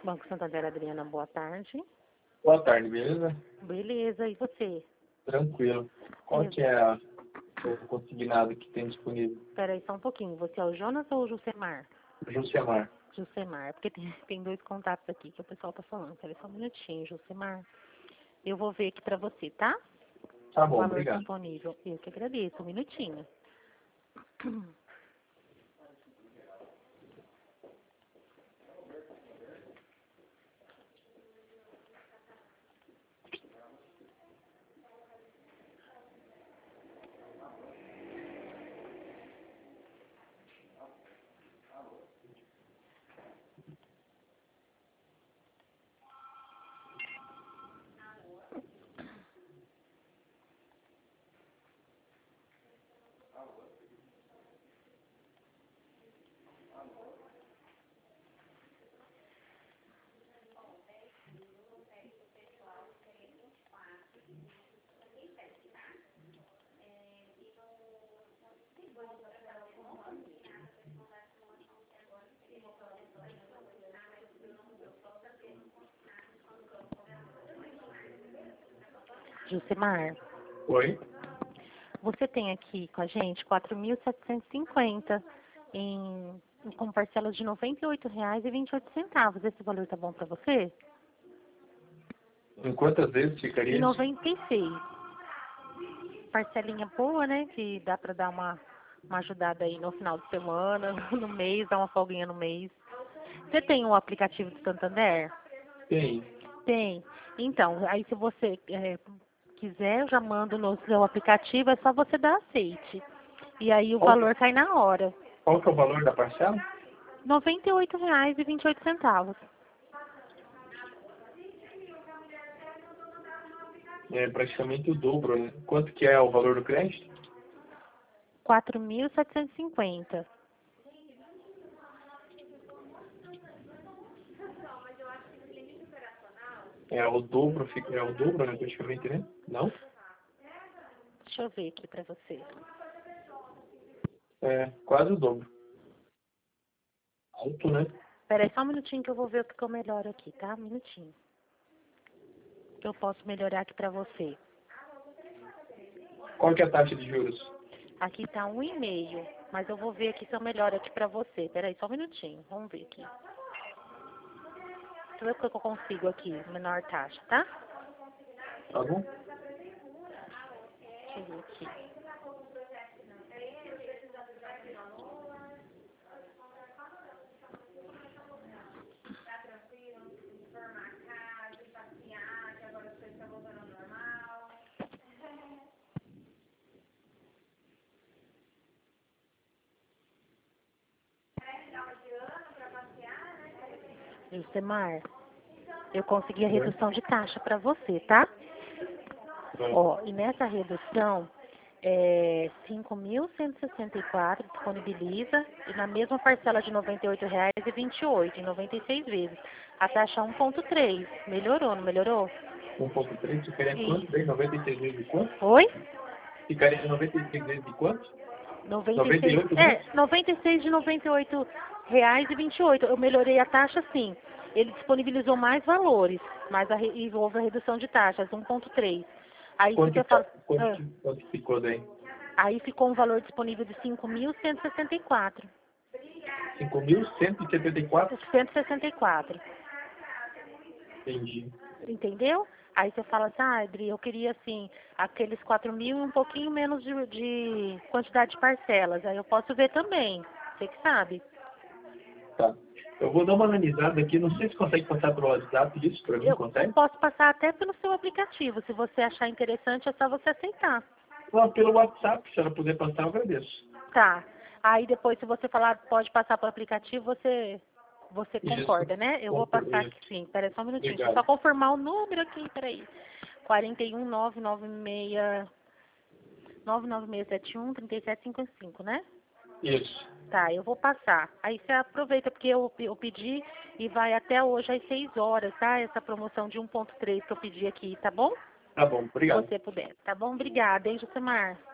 Banco Santander, Adriana, boa tarde. Boa tarde, beleza? Beleza, e você? Tranquilo. Qual que é o consignado que tem disponível? Peraí só um pouquinho, você é o Jonas ou o Jusemar? Jucemar. Jusemar, porque tem dois contatos aqui que o pessoal tá falando. Peraí só um minutinho, Jusemar. Eu vou ver aqui pra você, tá? Tá O bom, valor obrigado. disponível. Eu que agradeço, um minutinho. Jusemar, Oi? você tem aqui com a gente 4.750 com parcelas de R$ 98,28. Esse valor tá bom pra você? Em quantas vezes E ficaria? 96. Parcelinha boa, né? Que dá pra dar uma ajudada aí no final de semana, no mês, dar uma folguinha no mês. Você tem o aplicativo do Santander? Tem. Tem. Então, aí se você quiser, eu já mando no seu aplicativo, é só você dar aceite. E aí o valor cai na hora. Qual que é o valor da parcela? R$ 98,28. É praticamente o dobro, né? Quanto que é o valor do crédito? 4.750. É o dobro, é o dobro, né? Praticamente, né? Não? Deixa eu ver aqui pra você. É, quase o dobro. Alto, né? Peraí só um minutinho que eu vou ver o que eu melhoro aqui, tá? Um minutinho. Que eu posso melhorar aqui pra você. Qual que é a taxa de juros? Aqui tá 1,5, mas eu vou ver aqui se eu melhoro aqui pra você. Peraí só um minutinho, vamos ver aqui. Deixa eu ver o que eu consigo aqui, menor taxa, tá? Tá bom? Deixa eu ver aqui. Jusemar, eu consegui a redução de taxa pra você, tá? Ó, e nessa redução, 5.164 disponibiliza, e na mesma parcela de R$ 98,28, em 96 vezes. A taxa 1,3. Melhorou, não melhorou? 1,3 ficaria quanto? Isso. Daí 96 vezes de quanto? Oi? Ficaria 96 vezes de quanto? 96, 98 vezes? 96 de R$ 98,28. Eu melhorei a taxa sim. Ele disponibilizou mais valores, mas e houve a redução de taxas, 1,3. Aí se Quanto, você fala. quanto ficou daí? Aí ficou um valor disponível de 5.164. 5.174? 164. Entendi. Entendeu? Aí você fala assim, Adri, eu queria assim, aqueles 4.000 e um pouquinho menos de quantidade de parcelas. Aí eu posso ver também. Você que sabe. Tá. Eu vou dar uma analisada aqui. Não sei se consegue passar pelo WhatsApp isso para mim, Eu consegue? posso passar até pelo seu aplicativo. Se você achar interessante, é só você aceitar. Não, pelo WhatsApp, se ela puder passar, eu agradeço. Tá. Aí depois, se você falar pode passar pelo aplicativo, você Isso. concorda, né? Eu vou passar Isso. aqui sim. Peraí só um minutinho. Deixa eu Obrigado. só confirmar o número aqui, peraí. 41996713755, né? Isso. Tá, eu vou passar. Aí você aproveita, porque eu pedi e vai até hoje às 6 horas, tá? Essa promoção de 1,3 que eu pedi aqui, tá bom? Tá bom, Se obrigado. você puder. Tá bom? Obrigada, hein, Jusemar?